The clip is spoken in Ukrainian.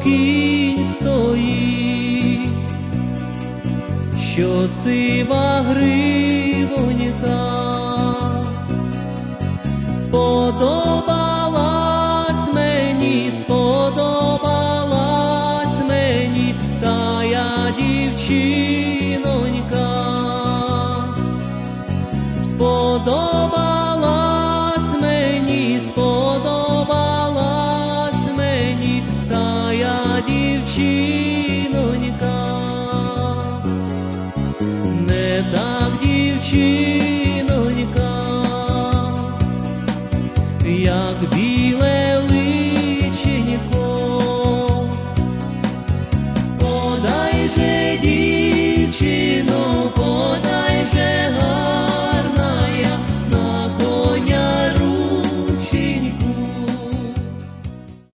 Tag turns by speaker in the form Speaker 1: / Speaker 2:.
Speaker 1: кінь стоїть, що сива гривонька. Сподобалась мені тая дівчинонька. Сподобалась мені тая дівчинонька.